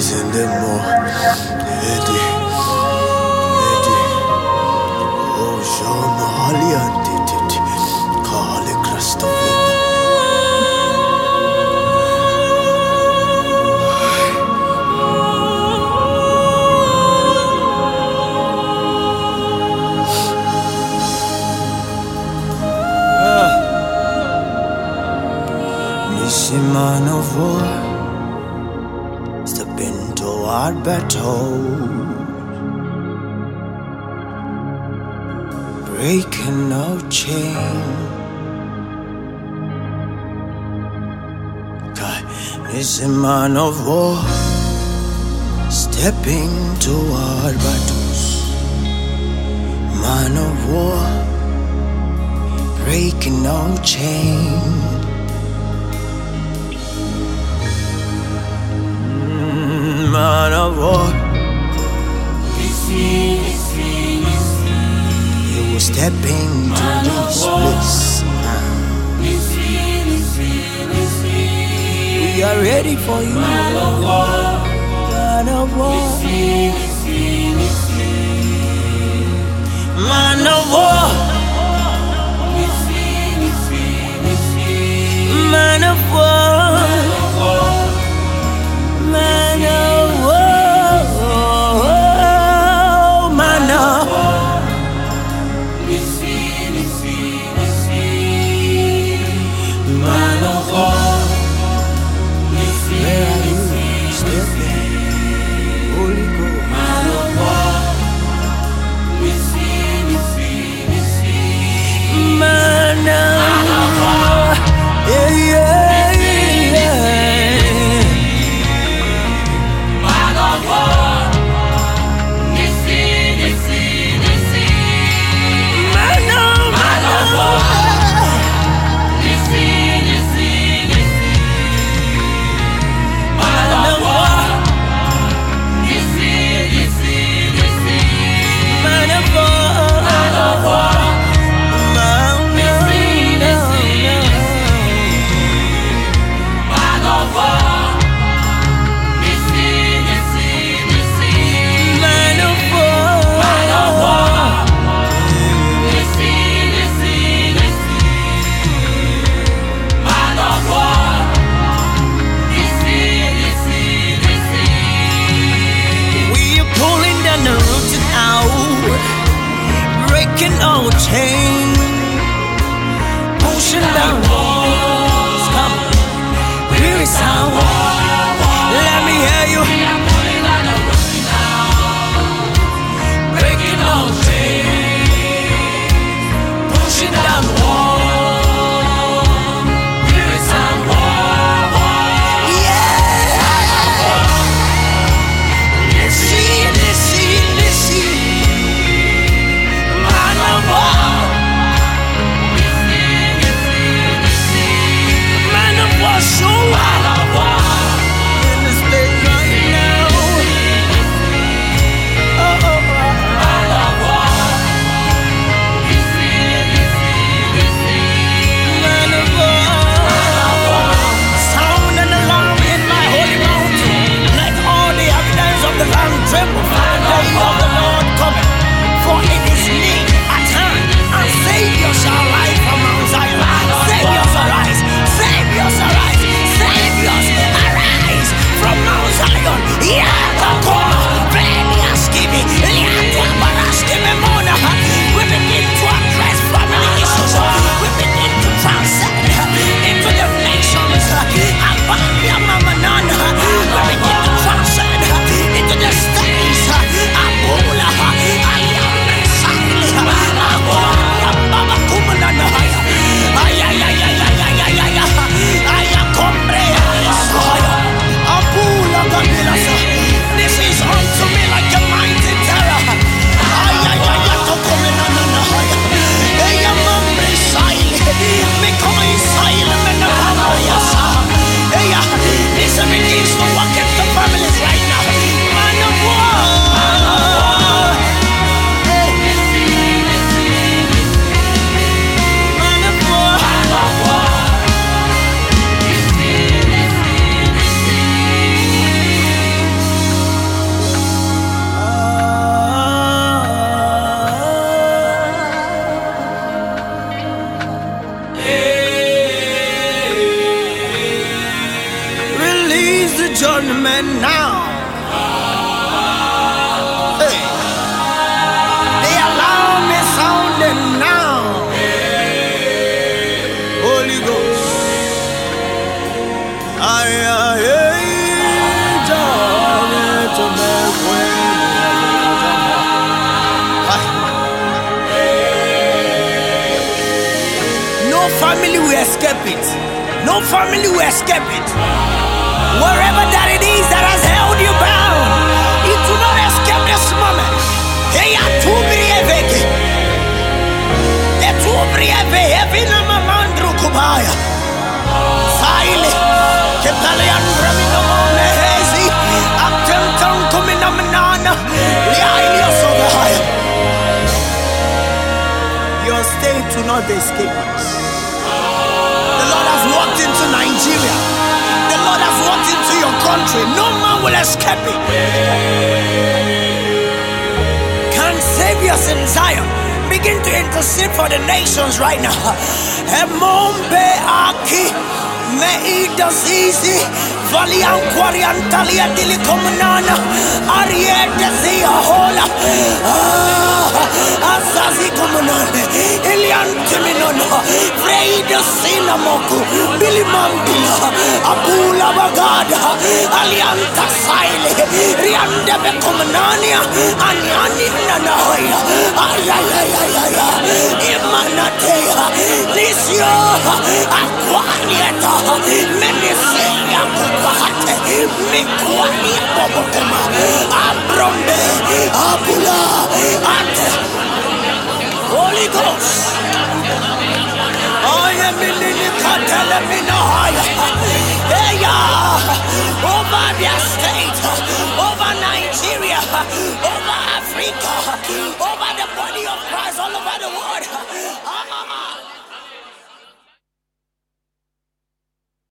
Zendemo, Eddie, Eddie, oh, Jean Halian, Kale Krastovina. Nisi man of war, step into our battle, breaking our chain. God, Nisi man of war, stepping to our battles, man of war, breaking our chain. Man of war, you will step into this place. We are ready for you. Man of war, man of war, man of war, man of war. Man of war, man of war, man of war. Where are you? escape it. No family will escape it. Wherever that it is that has held you bound, it will not escape this moment. Hey, I too brieve. Too brieve. Heavy nama mandru kubaya. Saile. Kepalian ramino mehezi. Actem tongue kumina manana. Liailio sogaya. Your state will not escape us. The Lord has walked into Nigeria. The Lord has walked into your country. No man will escape it. Can saviors in Zion begin to intercede for the nations right now? Emombe aki meida zizi valian kwariantalia dili komunana ariete zia hola azazi komunane iliante minono freida sinamoku bilimandila abula bagada alianta saile riande be komunania anyani nanaya ayayayaya imanatea lisio akwanieta menesia kukwate mikwani bobokema abrombe abula ate Holy Ghost I am in the Catalamina over their state, over Nigeria, over Africa, over the body of Christ all over the world.